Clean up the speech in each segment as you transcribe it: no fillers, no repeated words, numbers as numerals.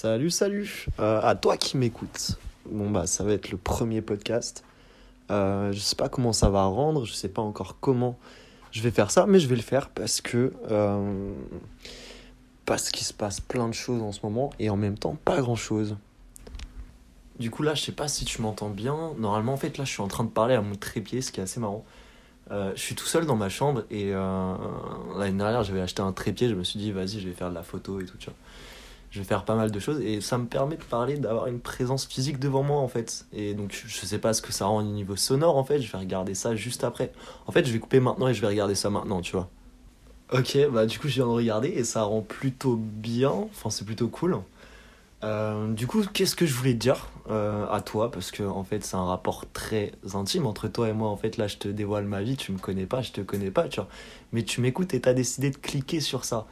Salut, à toi qui m'écoutes. Bon bah ça va être le premier podcast. Je sais pas comment ça va rendre, je sais pas encore comment je vais faire ça, mais je vais le faire parce qu'il se passe plein de choses en ce moment et en même temps pas grand chose. Du coup là je sais pas si tu m'entends bien. Normalement en fait là je suis en train de parler à mon trépied, ce qui est assez marrant. Je suis tout seul dans ma chambre et l'année dernière j'avais acheté un trépied, je me suis dit vas-y je vais faire de la photo et tout, tu vois. Je vais faire pas mal de choses et ça me permet de parler, d'avoir une présence physique devant moi en fait. Et donc je sais pas ce que ça rend au niveau sonore en fait, je vais regarder ça juste après. En fait je vais couper maintenant et je vais regarder ça maintenant, tu vois. Ok, bah du coup je viens de regarder et ça rend plutôt bien, enfin c'est plutôt cool. Du coup qu'est-ce que je voulais te dire à toi, parce que en fait c'est un rapport très intime entre toi et moi. En fait là je te dévoile ma vie, tu me connais pas, je te connais pas, tu vois. Mais tu m'écoutes et t'as décidé de cliquer sur ça.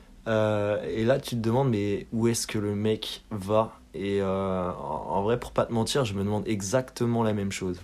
Et là, tu te demandes, mais où est-ce que le mec va? Et en vrai, pour pas te mentir, je me demande exactement la même chose.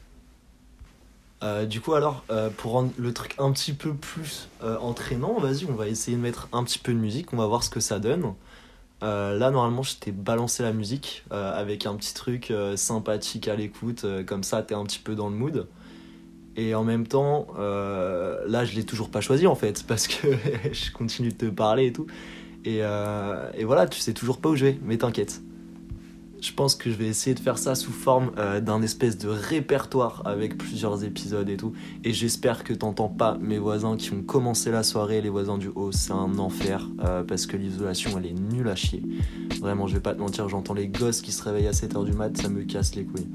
Du coup, alors, pour rendre le truc un petit peu plus entraînant, vas-y, on va essayer de mettre un petit peu de musique, on va voir ce que ça donne. Là, normalement, je t'ai balancé la musique avec un petit truc sympathique à l'écoute, comme ça, t'es un petit peu dans le mood. Et en même temps, là, je l'ai toujours pas choisi en fait, parce que je continue de te parler et tout. Et voilà, tu sais toujours pas où je vais, mais t'inquiète. Je pense que je vais essayer de faire ça sous forme d'un espèce de répertoire avec plusieurs épisodes et tout. Et j'espère que t'entends pas mes voisins qui ont commencé la soirée, les voisins du haut, c'est un enfer, parce que l'isolation, elle est nulle à chier. Vraiment, je vais pas te mentir, j'entends les gosses qui se réveillent à 7h du mat, ça me casse les couilles.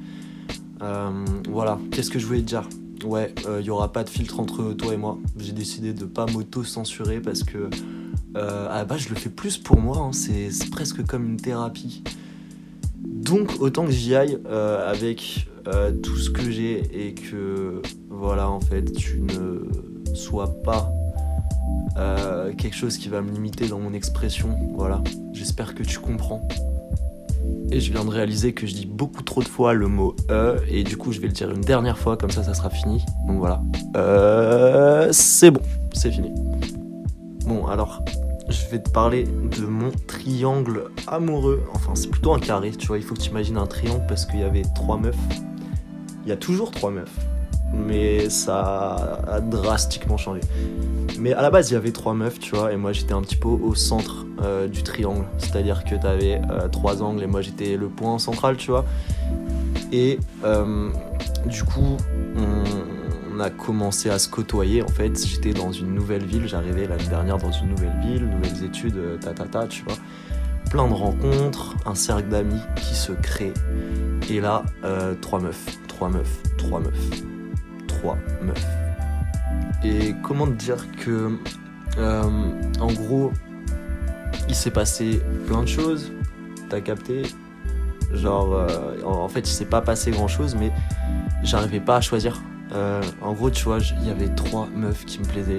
Voilà, qu'est-ce que je voulais te dire ? Ouais, y aura pas de filtre entre toi et moi. J'ai décidé de pas m'auto-censurer parce que à la base je le fais plus pour moi, hein. C'est presque comme une thérapie. Donc autant que j'y aille avec tout ce que j'ai et que voilà, en fait tu ne sois pas quelque chose qui va me limiter dans mon expression. Voilà, j'espère que tu comprends. Et je viens de réaliser que je dis beaucoup trop de fois le mot et du coup je vais le dire une dernière fois, comme ça sera fini. Donc voilà. C'est bon, c'est fini. Bon, alors, je vais te parler de mon triangle amoureux. Enfin, c'est plutôt un carré, tu vois. Il faut que tu imagines un triangle parce qu'il y avait 3 meufs. Il y a toujours 3 meufs. Mais ça a drastiquement changé. Mais à la base, il y avait 3 meufs, tu vois, et moi j'étais un petit peu au centre du triangle. C'est-à-dire que t'avais 3 angles et moi j'étais le point central, tu vois. Et du coup, on a commencé à se côtoyer. En fait, j'étais dans une nouvelle ville, j'arrivais l'année dernière dans une nouvelle ville, nouvelles études, tu vois. Plein de rencontres, un cercle d'amis qui se crée. Et là, 3 meufs. Et comment te dire que, en gros, il s'est passé plein de choses, t'as capté? Genre, en fait, il s'est pas passé grand chose, mais j'arrivais pas à choisir. En gros, tu vois, il y avait 3 meufs qui me plaisaient.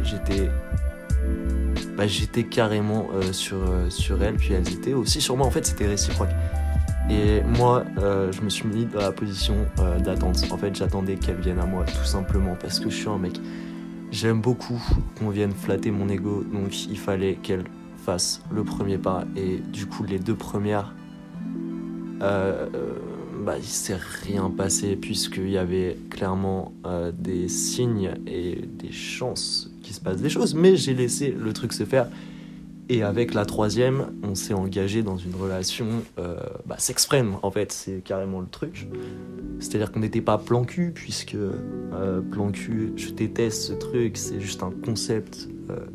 J'étais carrément sur elles, puis elles étaient aussi sur moi. En fait, c'était réciproque. Et moi, je me suis mis dans la position d'attente. En fait, j'attendais qu'elles viennent à moi, tout simplement, parce que je suis un mec. J'aime beaucoup qu'on vienne flatter mon ego, donc il fallait qu'elles fassent le premier pas. Et du coup, les 2 premières, il s'est rien passé, puisqu'il y avait clairement des signes et des chances qu'il se passe des choses. Mais j'ai laissé le truc se faire. Et avec la 3e, on s'est engagé dans une relation sex-friend, en fait, c'est carrément le truc. C'est-à-dire qu'on n'était pas plan cul, puisque plan cul, je déteste ce truc, c'est juste un concept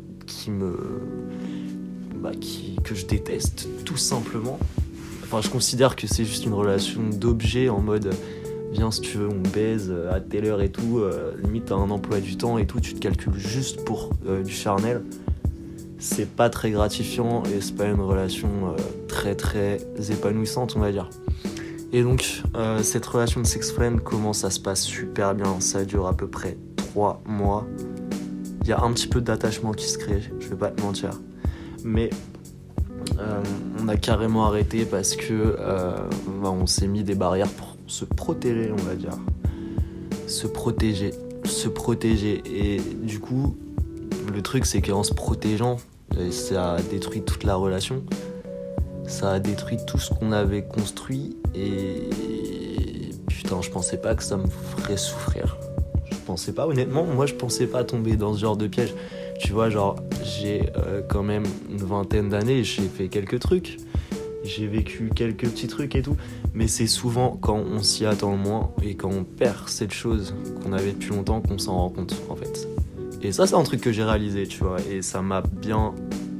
que je déteste, tout simplement. Enfin, je considère que c'est juste une relation d'objet, en mode, viens si tu veux, on baise à telle heure et tout, limite t'as un emploi du temps et tout, tu te calcules juste pour du charnel. C'est pas très gratifiant et c'est pas une relation très très épanouissante, on va dire. Et donc cette relation de sex friend, comment ça se passe super bien, ça dure à peu près 3 mois. Il y a un petit peu d'attachement qui se crée, je vais pas te mentir. Mais on a carrément arrêté parce que on s'est mis des barrières pour se protéger, on va dire. Se protéger. Et du coup, le truc c'est qu'en se protégeant, ça détruit toute la relation. Ça a détruit tout ce qu'on avait construit et putain, je pensais pas que ça me ferait souffrir. Je pensais pas, honnêtement, moi je pensais pas tomber dans ce genre de piège. Tu vois, genre, j'ai quand même une vingtaine d'années, j'ai fait quelques trucs, j'ai vécu quelques petits trucs et tout, mais c'est souvent quand on s'y attend le moins et quand on perd cette chose qu'on avait depuis longtemps qu'on s'en rend compte, en fait. Et ça, c'est un truc que j'ai réalisé, tu vois, et ça m'a bien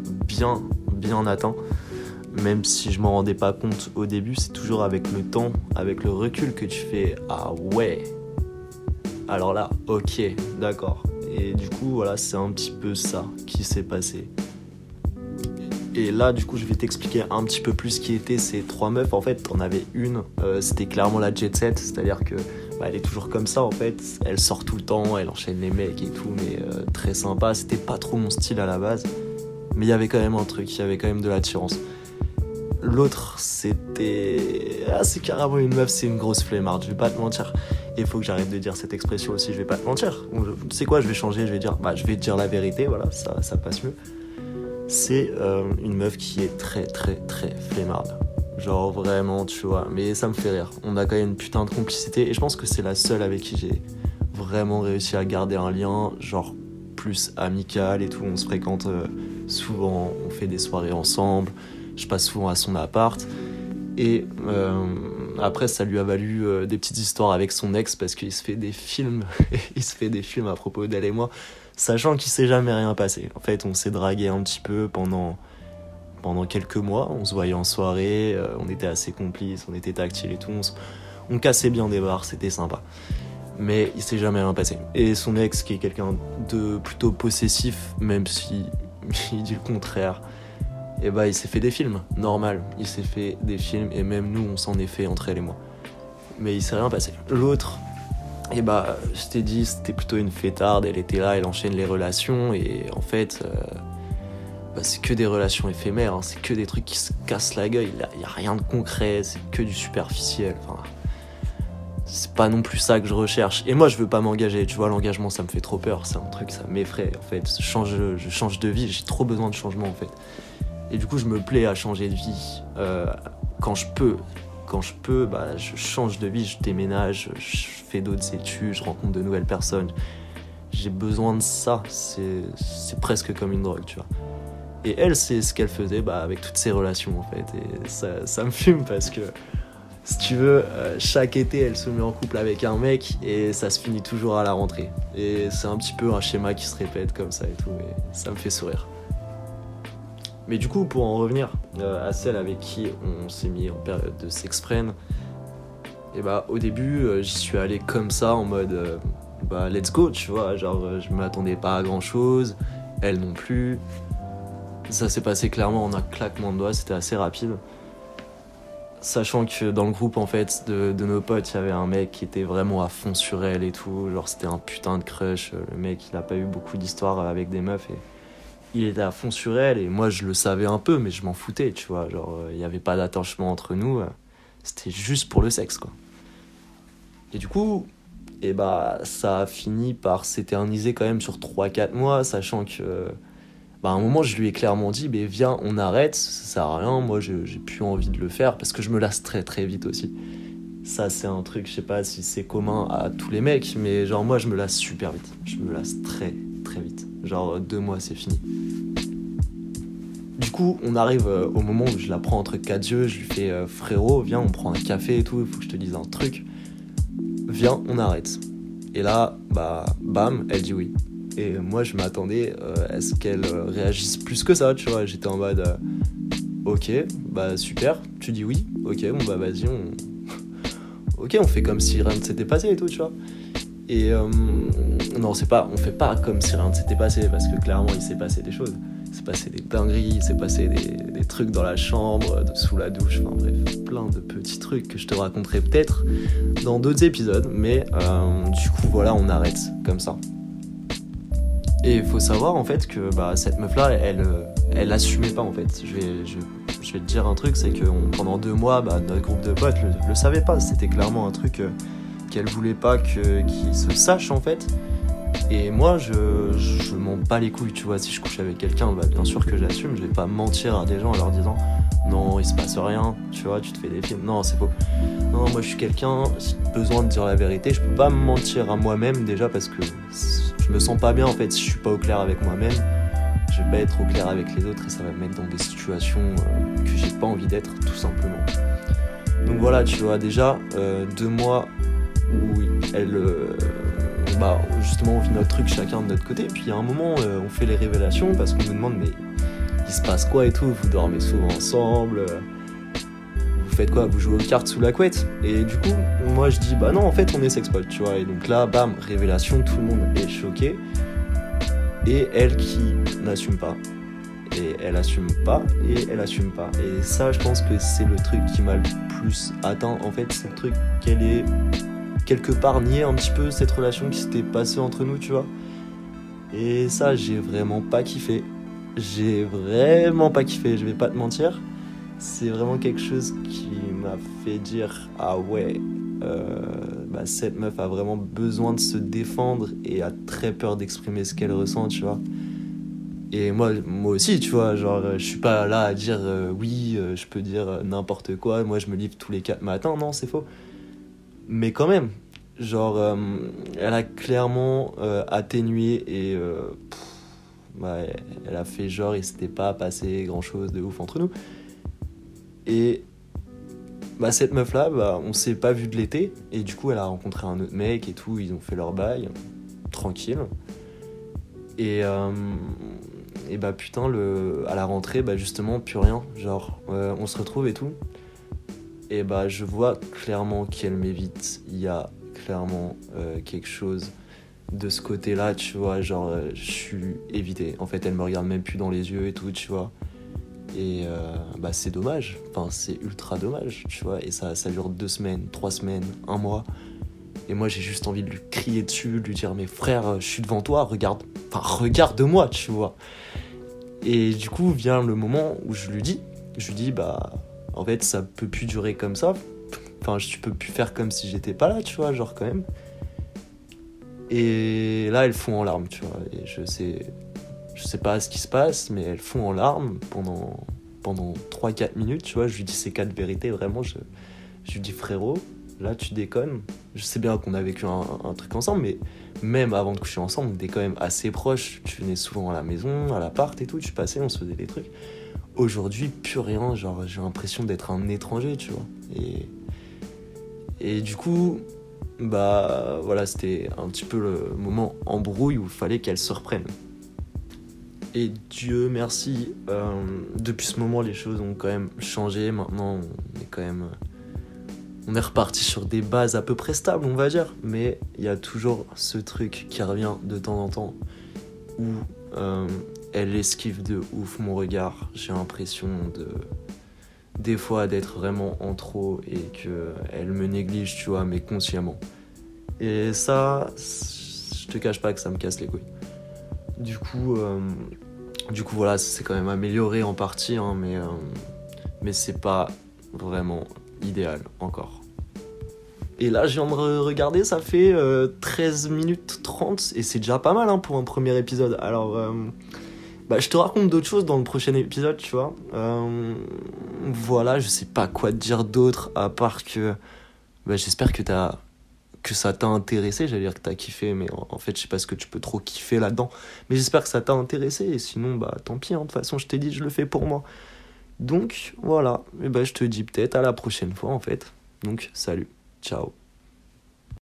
atteint. Même si je m'en rendais pas compte au début, c'est toujours avec le temps, avec le recul que tu fais « Ah ouais !» Alors là, ok, d'accord. Et du coup, voilà, c'est un petit peu ça qui s'est passé. Et là, du coup, je vais t'expliquer un petit peu plus qui étaient ces 3 meufs. En fait, on avait une, c'était clairement la jet set, c'est-à-dire que elle est toujours comme ça, en fait. Elle sort tout le temps, elle enchaîne les mecs et tout, mais très sympa. C'était pas trop mon style à la base, mais il y avait quand même un truc, il y avait quand même de l'attirance. L'autre, c'était... Ah, c'est carrément une meuf, c'est une grosse flemmarde, je vais pas te mentir. Il faut que j'arrête de dire cette expression aussi, je vais pas te mentir. Tu sais quoi, je vais changer, je vais te dire la vérité, voilà, ça passe mieux. C'est une meuf qui est très flemmarde. Genre vraiment, tu vois, mais ça me fait rire. On a quand même une putain de complicité et je pense que c'est la seule avec qui j'ai vraiment réussi à garder un lien, genre plus amical et tout. On se fréquente souvent, on fait des soirées ensemble. Je passe souvent à son appart et après ça lui a valu des petites histoires avec son ex parce qu'il se fait des films à propos d'elle et moi, sachant qu'il s'est jamais rien passé. En fait, on s'est dragué un petit peu pendant quelques mois, on se voyait en soirée, on était assez complices, on était tactiles et tout, on cassait bien des barres, c'était sympa. Mais il s'est jamais rien passé. Et son ex, qui est quelqu'un de plutôt possessif, même si il dit le contraire, et bah il s'est fait des films, normal, il s'est fait des films et même nous on s'en est fait entre elle et moi. Mais il s'est rien passé. L'autre, et bah je t'ai dit c'était plutôt une fêtarde, elle était là, elle enchaîne les relations et en fait c'est que des relations éphémères, hein, c'est que des trucs qui se cassent la gueule, il y a rien de concret, c'est que du superficiel, enfin c'est pas non plus ça que je recherche. Et moi je veux pas m'engager, tu vois, l'engagement ça me fait trop peur, c'est un truc, ça m'effraie en fait, je change de vie, j'ai trop besoin de changement en fait. Et du coup, je me plais à changer de vie quand je peux. Quand je peux, je change de vie, je déménage, je fais d'autres études, je rencontre de nouvelles personnes. J'ai besoin de ça, c'est presque comme une drogue, tu vois. Et elle, c'est ce qu'elle faisait avec toutes ses relations, en fait. Et ça me fume parce que, si tu veux, chaque été, elle se met en couple avec un mec et ça se finit toujours à la rentrée. Et c'est un petit peu un schéma qui se répète comme ça et tout, et ça me fait sourire. Mais du coup, pour en revenir à celle avec qui on s'est mis en période de sex-friend, et au début, j'y suis allé comme ça, en mode let's go, tu vois, genre je m'attendais pas à grand chose, elle non plus. Ça s'est passé clairement en un claquement de doigts, c'était assez rapide. Sachant que dans le groupe en fait de nos potes, il y avait un mec qui était vraiment à fond sur elle et tout, genre c'était un putain de crush, le mec il a pas eu beaucoup d'histoires avec des meufs et il était à fond sur elle et moi je le savais un peu mais je m'en foutais, tu vois, genre il y avait pas d'attachement entre nous, c'était juste pour le sexe quoi. Et du coup, ça a fini par s'éterniser quand même sur 3-4 mois, sachant que à un moment je lui ai clairement dit viens on arrête, ça sert à rien, moi j'ai plus envie de le faire parce que je me lasse très très vite aussi. Ça c'est un truc, je sais pas si c'est commun à tous les mecs, mais genre moi je me lasse super vite, je me lasse très très vite, genre 2 mois c'est fini. Du coup on arrive au moment où je la prends entre 4 yeux, je lui fais frérot viens on prend un café et tout, il faut que je te dise un truc, viens on arrête. Et là bam elle dit oui. Et moi je m'attendais à ce qu'elle réagisse plus que ça, tu vois, j'étais en mode ok super, tu dis oui, ok vas-y on fait comme si rien ne s'était passé et tout, tu vois. Et non, on fait pas comme si rien ne s'était passé parce que clairement il s'est passé des choses, il s'est passé des dingueries, il s'est passé des trucs dans la chambre, sous la douche, enfin bref, plein de petits trucs que je te raconterai peut-être dans d'autres épisodes, mais du coup voilà, on arrête comme ça. Et il faut savoir en fait que cette meuf là elle assumait pas en fait. Je vais te dire un truc, c'est que pendant 2 mois notre groupe de potes le savait pas, c'était clairement un truc qu'elle voulait pas qu'il se sache en fait. Et moi je m'en bats les couilles, tu vois, si je couche avec quelqu'un bien sûr que j'assume, je vais pas mentir à des gens en leur disant non, il se passe rien, tu vois, tu te fais des films. Non, c'est faux. Non, moi je suis quelqu'un, j'ai besoin de dire la vérité. Je peux pas me mentir à moi-même déjà parce que je me sens pas bien en fait si je suis pas au clair avec moi-même. Je vais pas être au clair avec les autres et ça va me mettre dans des situations que j'ai pas envie d'être tout simplement. Donc voilà, tu vois, déjà 2 mois où justement on vit notre truc chacun de notre côté. Puis il y a un moment on fait les révélations parce qu'on nous demande mais il se passe quoi et tout, vous dormez souvent ensemble, vous faites quoi, vous jouez aux cartes sous la couette. Et du coup moi je dis bah non en fait on est sexpot, tu vois. Et donc là bam, révélation, tout le monde est choqué. Et elle qui n'assume pas. Et elle assume pas, et elle assume pas. Et ça, je pense que c'est le truc qui m'a le plus atteint. En fait, c'est le truc qu'elle est quelque part nié un petit peu cette relation qui s'était passée entre nous, tu vois. Et ça, j'ai vraiment pas kiffé. Je vais pas te mentir. C'est vraiment quelque chose qui m'a fait dire ah ouais, cette meuf a vraiment besoin de se défendre et a très peur d'exprimer ce qu'elle ressent, tu vois. Et moi aussi, tu vois, genre, je suis pas là à dire je peux dire n'importe quoi, moi je me livre tous les 4 matins, non, c'est faux. Mais quand même, genre, elle a clairement atténué et elle a fait genre, il s'était pas passé grand chose de ouf entre nous. Et cette meuf-là, on s'est pas vu de l'été, et du coup, elle a rencontré un autre mec et tout, ils ont fait leur bail, tranquille. Et putain, à la rentrée, justement, plus rien. Genre, on se retrouve et tout. Et je vois clairement qu'elle m'évite. Il y a clairement quelque chose de ce côté-là, tu vois. Genre, je suis évité. En fait, elle me regarde même plus dans les yeux et tout, tu vois. Et c'est dommage. Enfin, c'est ultra dommage, tu vois. Et ça dure 2 semaines, 3 semaines, 1 mois. Et moi, j'ai juste envie de lui crier dessus, de lui dire « Mais frère, je suis devant toi, regarde-moi, tu vois. » Et du coup, vient le moment où je lui dis, en fait, ça peut plus durer comme ça. Enfin, tu peux plus faire comme si j'étais pas là, tu vois, genre quand même. Et là, elle fond en larmes, tu vois. Et je sais pas ce qui se passe, mais elle fond en larmes pendant 3-4 minutes, tu vois. Je lui dis ces 4 vérités, vraiment, je lui dis frérot, là tu déconnes. Je sais bien qu'on a vécu un truc ensemble, mais même avant de coucher ensemble, on était quand même assez proches. Tu venais souvent à la maison, à l'appart et tout, tu passais, on se faisait des trucs. Aujourd'hui, plus rien, genre j'ai l'impression d'être un étranger, tu vois. Et du coup, voilà, c'était un petit peu le moment embrouille où il fallait qu'elle se reprenne. Et Dieu merci, depuis ce moment, les choses ont quand même changé. Maintenant, on est reparti sur des bases à peu près stables, on va dire. Mais il y a toujours ce truc qui revient de temps en temps où elle esquive de ouf mon regard. J'ai l'impression des fois d'être vraiment en trop et qu'elle me néglige, tu vois, mais consciemment. Et ça, je te cache pas que ça me casse les couilles. Du coup, voilà, ça s'est quand même amélioré en partie, hein, mais c'est pas vraiment idéal encore. Et là, je viens de regarder, ça fait 13 minutes 30, et c'est déjà pas mal, hein, pour un premier épisode. Alors, je te raconte d'autres choses dans le prochain épisode, tu vois. Voilà, je sais pas quoi te dire d'autre, à part que j'espère que ça t'a intéressé. J'allais dire que t'as kiffé, mais en fait, je sais pas ce que tu peux trop kiffer là-dedans. Mais j'espère que ça t'a intéressé, et sinon, tant pis, hein, de toute façon, je t'ai dit, je le fais pour moi. Donc, voilà, et je te dis peut-être à la prochaine fois, en fait. Donc, salut, ciao.